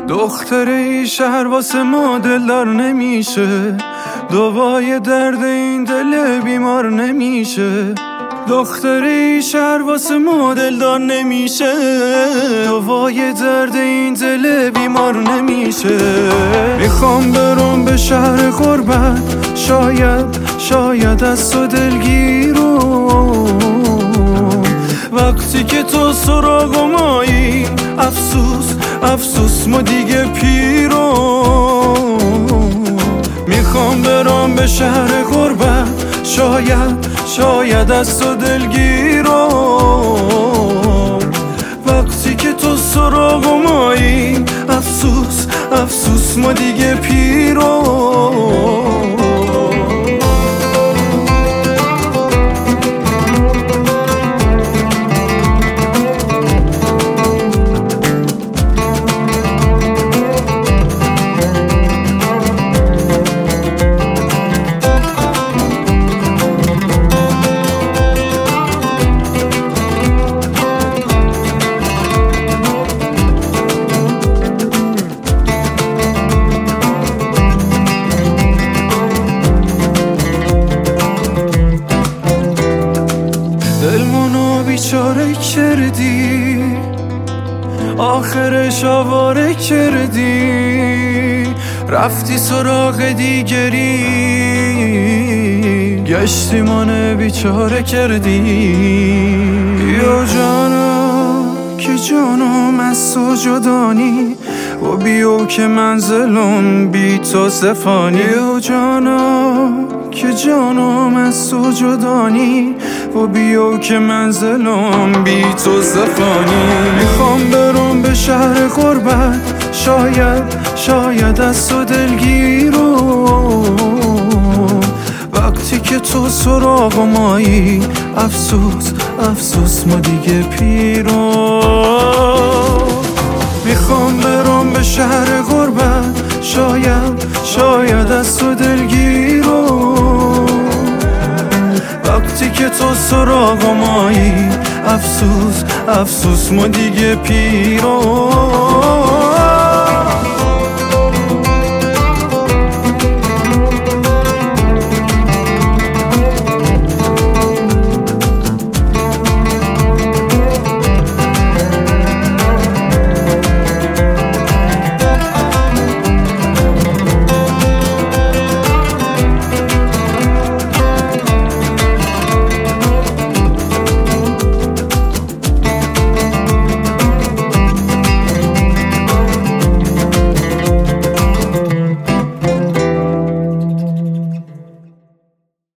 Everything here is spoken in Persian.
دختر این شهر واسه ما دلدار نمیشه، دوای درد این دل بیمار نمیشه. دختر این شهر واسه ما دلدار نمیشه، دوای درد این دل بیمار نمیشه. میخوام برم به شهر غربت، شاید از تو دلگیرم. وقتی که تو سراغمایی، افسوس ما دیگه پیرم. میخوام برم به شهر غربت، شاید از تو دلگیرم. وقتی که تو سراغمایی، افسوس ما دیگه پیرم. دلمونو بیچاره کردی، آخرش آواره کردی. رفتی سراغ دیگری، گشتی منو بیچاره کردی. بیا جانا که جانم از تو جدانی، و بیو که منزلم بی تو سفانی. بیا جانا که جانم از تو جدانی، و بیو که منزلم بی تو سفانی. میخوام برم به شهر غربت، شاید از تو دلگیرم. وقتی که تو سراغمایی، افسوس ما دیگه پیرم. میخوام برم به شهر غربت، شاید از تو دلگیرم. وقتی که تو سراغمایی، افسوس ما دیگه پیرم.